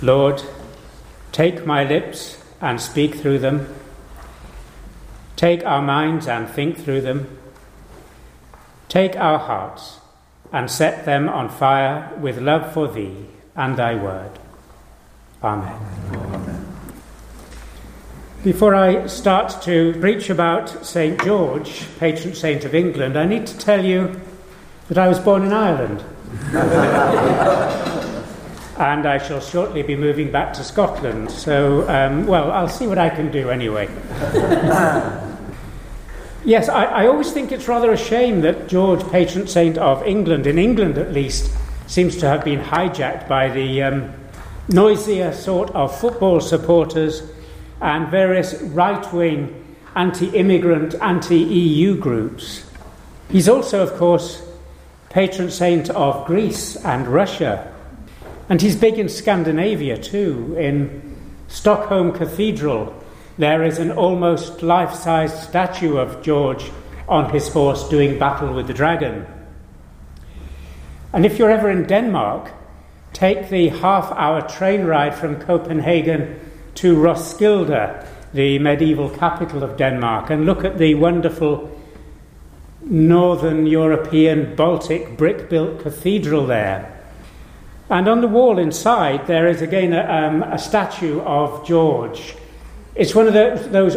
Lord, take my lips and speak through them. Take our minds and think through them. Take our hearts and set them on fire with love for thee and thy word. Amen. Amen. Before I start to preach about St. George, patron saint of England, I need to tell you that I was born in Ireland. And I shall shortly be moving back to Scotland. So, I'll see what I can do anyway. Yes, I always think it's rather a shame that George, patron saint of England, in England at least, seems to have been hijacked by the noisier sort of football supporters and various right-wing, anti-immigrant, anti-EU groups. He's also, of course, patron saint of Greece and Russia. And he's big in Scandinavia too. In Stockholm Cathedral, there is an almost life-sized statue of George on his horse doing battle with the dragon. And if you're ever in Denmark, take the half-hour train ride from Copenhagen to Roskilde, the medieval capital of Denmark, and look at the wonderful Northern European Baltic brick-built cathedral there. And on the wall inside, there is again a statue of George. It's one of those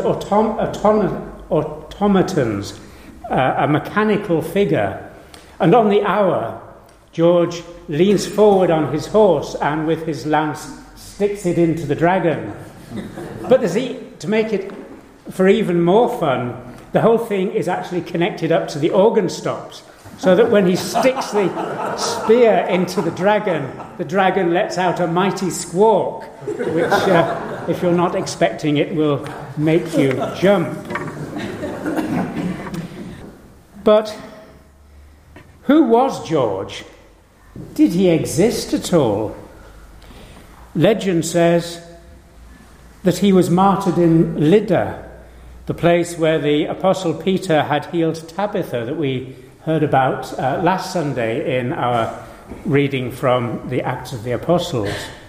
automatons, a mechanical figure. And on the hour, George leans forward on his horse and with his lance sticks it into the dragon. But to make it for even more fun, the whole thing is actually connected up to the organ stops, so that when he sticks the spear into the dragon lets out a mighty squawk, which, if you're not expecting it, will make you jump. But who was George? Did he exist at all? Legend says that he was martyred in Lydda, the place where the Apostle Peter had healed Tabitha, that we heard about last Sunday in our reading from the Acts of the Apostles.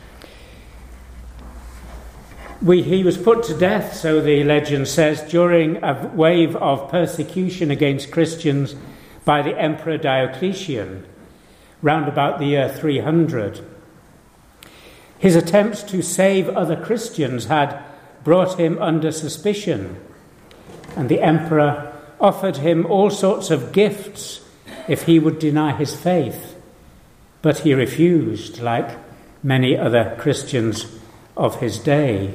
He was put to death, so the legend says, during a wave of persecution against Christians by the Emperor Diocletian, round about the year 300. His attempts to save other Christians had brought him under suspicion, and the emperor offered him all sorts of gifts if he would deny his faith. But he refused, like many other Christians of his day.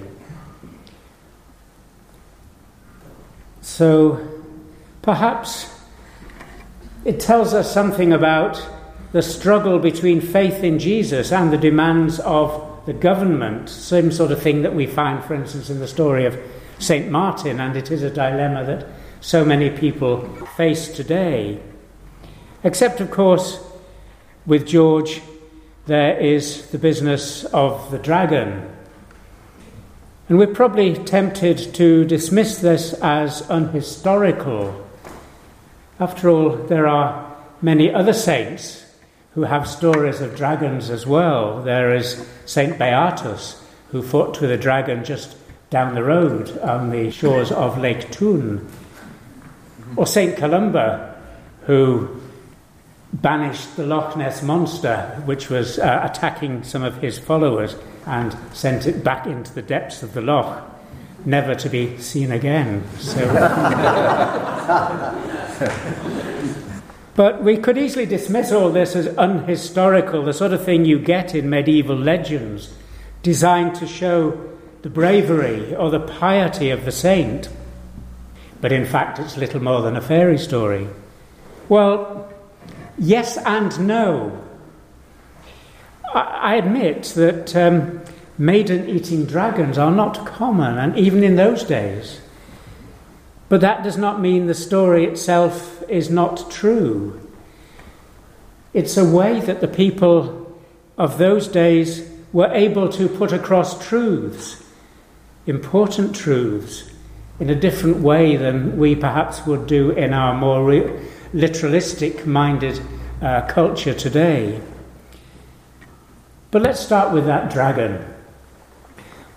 So perhaps it tells us something about the struggle between faith in Jesus and the demands of the government, same sort of thing that we find, for instance, in the story of St. Martin, and it is a dilemma that so many people face today. Except, of course, with George, there is the business of the dragon. And we're probably tempted to dismiss this as unhistorical. After all, there are many other saints who have stories of dragons as well. There is St. Beatus, who fought with a dragon just down the road on the shores of Lake Thun. Or St. Columba, who banished the Loch Ness Monster, which was attacking some of his followers, and sent it back into the depths of the loch, never to be seen again. But we could easily dismiss all this as unhistorical, the sort of thing you get in medieval legends, designed to show the bravery or the piety of the saint. But in fact, it's little more than a fairy story. Well, yes and no. I admit that maiden-eating dragons are not common, and even in those days. But that does not mean the story itself is not true. It's a way that the people of those days were able to put across truths, important truths, in a different way than we perhaps would do in our more literalistic-minded culture today. But let's start with that dragon.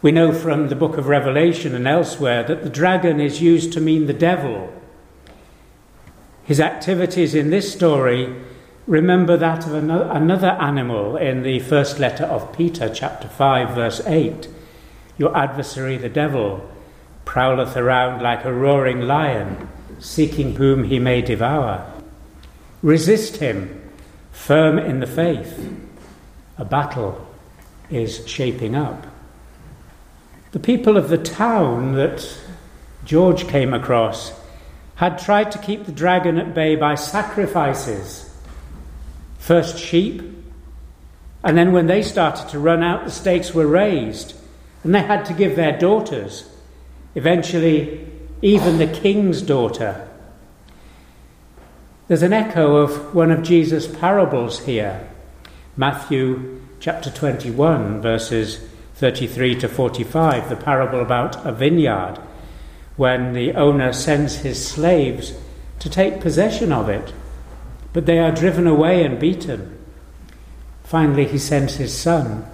We know from the book of Revelation and elsewhere that the dragon is used to mean the devil. His activities in this story remember that of another animal in the first letter of Peter, chapter 5, verse 8. Your adversary, the devil, prowleth around like a roaring lion, seeking whom he may devour. Resist him, firm in the faith. A battle is shaping up. The people of the town that George came across had tried to keep the dragon at bay by sacrifices. First sheep, and then when they started to run out, the stakes were raised, and they had to give their daughters, eventually even the king's daughter. There's an echo of one of Jesus' parables here. Matthew chapter 21, verses 33 to 45, the parable about a vineyard, when the owner sends his slaves to take possession of it, but they are driven away and beaten. Finally, he sends his son.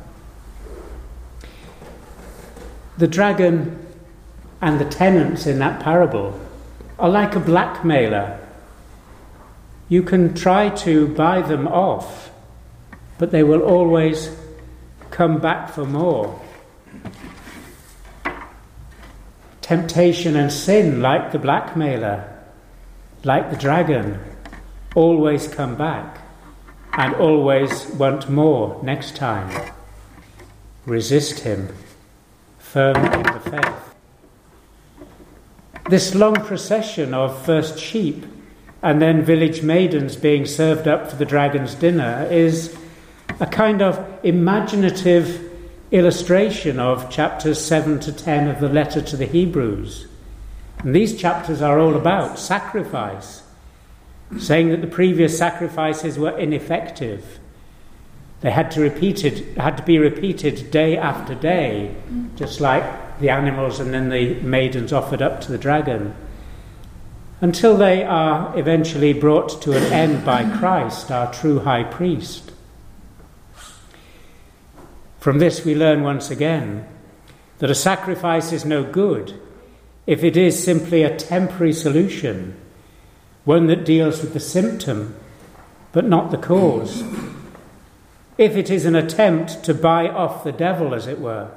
The dragon and the tenants in that parable are like a blackmailer. You can try to buy them off, but they will always come back for more. Temptation and sin, like the blackmailer, like the dragon, always come back and always want more next time. Resist him, firm in the faith. This long procession of first sheep and then village maidens being served up for the dragon's dinner is a kind of imaginative illustration of chapters 7 to 10 of the letter to the Hebrews. And these chapters are all about sacrifice, saying that the previous sacrifices were ineffective. They had to be repeated day after day, just like the animals and then the maidens offered up to the dragon, until they are eventually brought to an end by Christ, our true high priest. From this we learn once again that a sacrifice is no good if it is simply a temporary solution, one that deals with the symptom but not the cause. If it is an attempt to buy off the devil, as it were.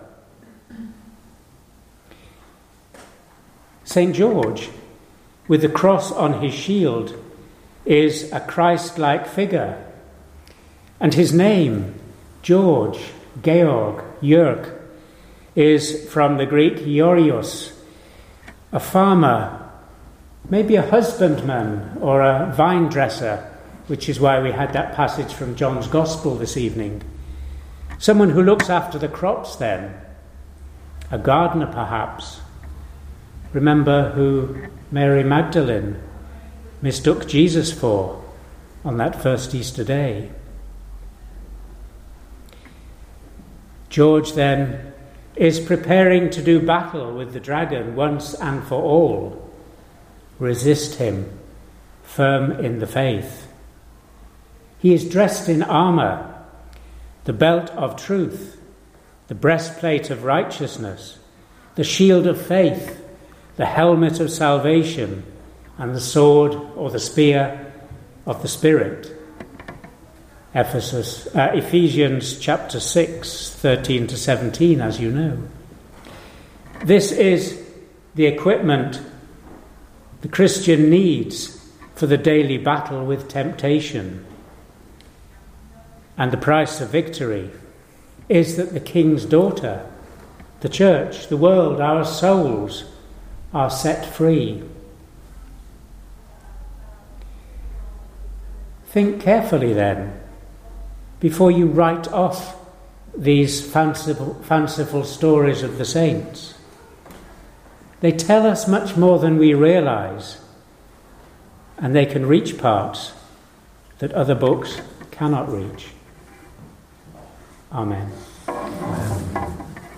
St. George, with the cross on his shield, is a Christ-like figure, and his name, George, Georg, Jörg, is from the Greek Iorios, a farmer, maybe a husbandman or a vine dresser, which is why we had that passage from John's Gospel this evening. Someone who looks after the crops then, a gardener perhaps. Remember who Mary Magdalene mistook Jesus for on that first Easter day. George then is preparing to do battle with the dragon once and for all. Resist him, firm in the faith. He is dressed in armour, the belt of truth, the breastplate of righteousness, the shield of faith, the helmet of salvation, and the sword or the spear of the Spirit. Ephesians chapter 6, 13 to 17, as you know. This is the equipment the Christian needs for the daily battle with temptation. And the price of victory is that the King's daughter, the church, the world, our souls, are set free. Think carefully then, before you write off these fanciful stories of the saints. They tell us much more than we realise, and they can reach parts that other books cannot reach. Amen.